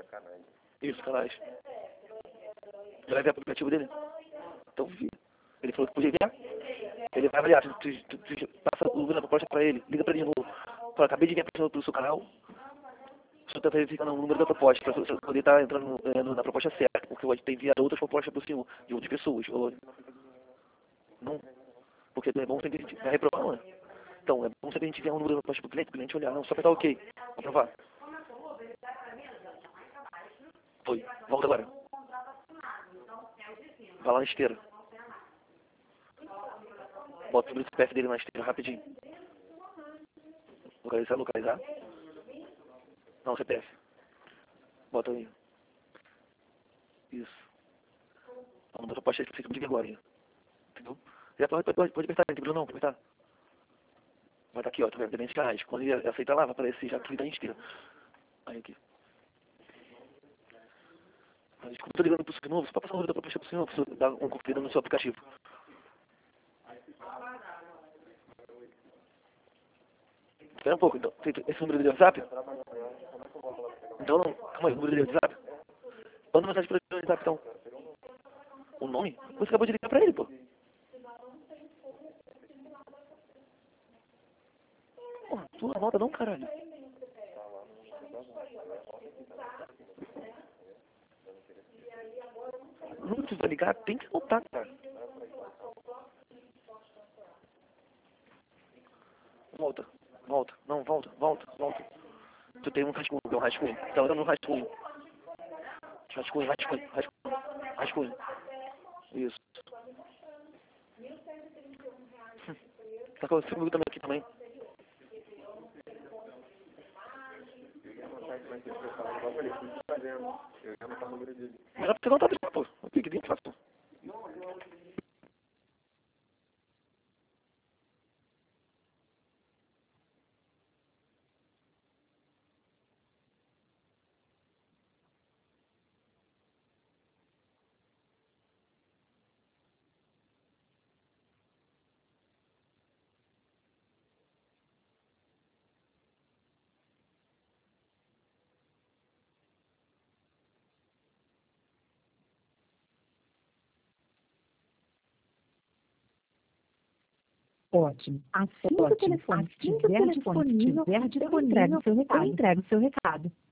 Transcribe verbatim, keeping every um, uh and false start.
Isso, canais. Já vai ver o aplicativo dele? Então, vi. Ele falou que podia enviar. Ele vai avaliar. Tu, tu, tu, tu passa o número da proposta pra ele. Liga pra ele de novo. Fala, acabei de enviar pro, pro seu canal. Só tá verificando o número da proposta, para você poder estar entrando é, na proposta certa, porque pode ter enviado outras propostas para o senhor, de outras pessoas. Ou, não, porque é bom sempre a gente vai reprovar, não é? Então, é bom sempre a gente enviar um número da proposta para o cliente, para o cliente olhar, não, só apertar OK, aprovar. Foi, volta agora. Vai lá na esteira. Bota o número do C P F dele na esteira, rapidinho. Localizar, localizar. Não, C P F. Bota aí. Isso. A número da proposta é que fica de agora, entendeu? Já pode, pode, pode apertar, não tem problema não, pode apertar. Vai estar aqui, ó, tá vendo? Dependente de canais. Quando ele aceitar lá, vai aparecer já tudo da esteira. Aí aqui. Mas, desculpa, eu tô ligando pro senhor de novo, só pra passar o número da proposta pro senhor, pra você dar um conferida no seu aplicativo. Espera um pouco, então. Esse número de WhatsApp? Então não, calma aí, o número de WhatsApp? Manda mensagem pra ele no WhatsApp, então. O nome? Você acabou de ligar pra ele, pô. Porra, tu anota não, caralho. Não, tu vai ligar, tem que anotar, cara. Volta, volta, não, volta, volta, volta. Tu tem um rascunho, tem um rascunho. Tá olhando no rascunho. Rascunho, rascunho, rascunho, rascunho. Isso. Tá com o comigo também aqui também. Mas é porque não tá abrindo, pô. Eu tenho que vir fácil. Ótimo. Assim que o telefone estiver disponível, eu entrego o seu recado.